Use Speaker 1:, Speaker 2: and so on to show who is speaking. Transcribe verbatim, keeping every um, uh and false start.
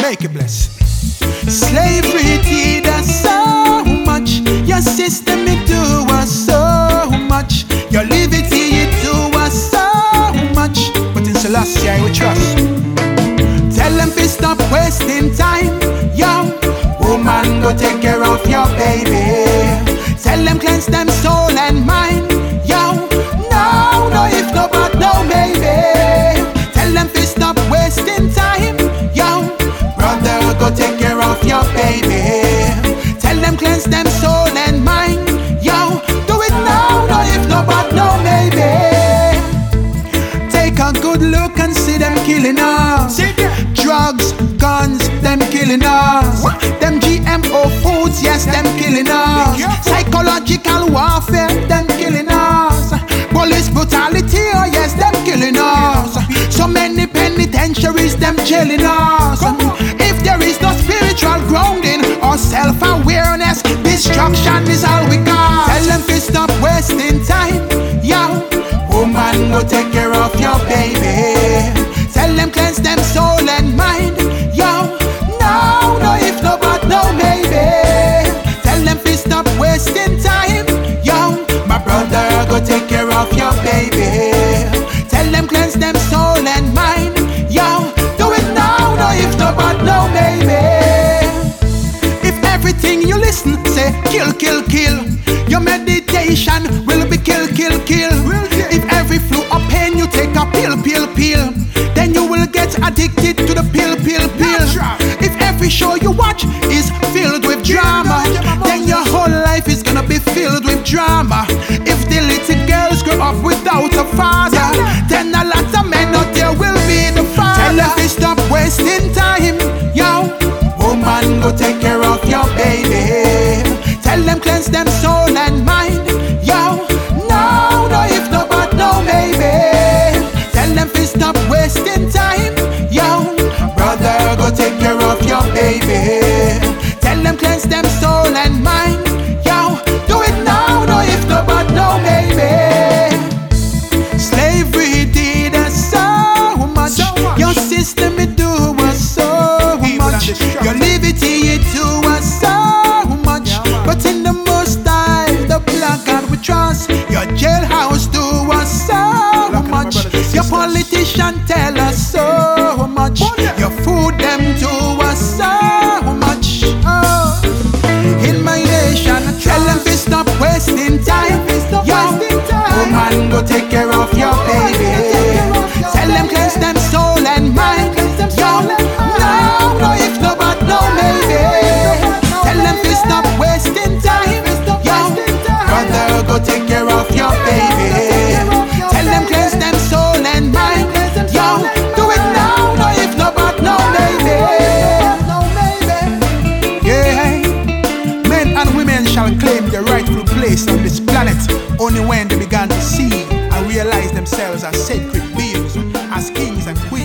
Speaker 1: Make it bless. Slavery did us so much. Your system it do us so much. Your liberty it do us so much. But in Selassie I will trust. Tell them to stop wasting time. Yo, woman, go take care of your baby. Tell them cleanse them soul and mind. Yo, no, no if no but no maybe. Tell them to stop wasting time. Yo, brother, go take care of your baby. Tell them cleanse them soul and mind. Yo, do it now, no if no but no maybe. Take a good look and see them killing us. Drugs, guns, them killing us. Them G M O foods, yes, them killing us. Psychological warfare, them killing us. Police brutality, oh yes, them killing us. So many penitentiaries, them jailing us. If there is no spiritual grounding or self-awareness, destruction is all we got. Tell them to stop wasting time. Yo, woman, go take care of your baby. Tell them cleanse them soul and mind. Yo, no, no if no but no maybe. Tell them to stop wasting time. Yo, my brother, go take care of your baby. Tell them cleanse them soul and mind. Yo, do it now, no if no but no maybe. If everything you listen say kill, kill, kill, your meditation will be kill, kill, kill. If every flu or pain you take a pill, pill, pill, then you will get addicted to the pill, pill, pill. If every show you watch is filled with drama, then your whole life is gonna be filled with drama. If the little girls grow up without a father, then a lot of men out there will be the father. Tell them to stop wasting time. Yo, woman, go take care of your baby. Tell them cleanse them soul and mind. Yo, no, no if no but no maybe. Tell them to stop wasting time. Yo, brother, go take care of your baby. Tell them cleanse them soul and mind. Yo, do it now, no if no but no maybe. Slavery did us so much. Your system it do us so much. Your liberty it do us so much. But in the most high, the black God we trust. Your jailhouse do us so much. Your politician tell us so much. Your food them do us so much. Oh, in my nation, tell them to stop wasting time. Yo, woman, go take care of your baby. Tell them cleanse them soul and mind. Yo, no, no if no but no maybe. Tell them to stop wasting time. Yo, brother, go take care of your baby. Tell them cleanse them soul and mind. Yo, do it now, no if no but no maybe. Yeah, men and women shall claim their rightful place on this planet only when they began to see and realize themselves as sacred beings, as kings and queens.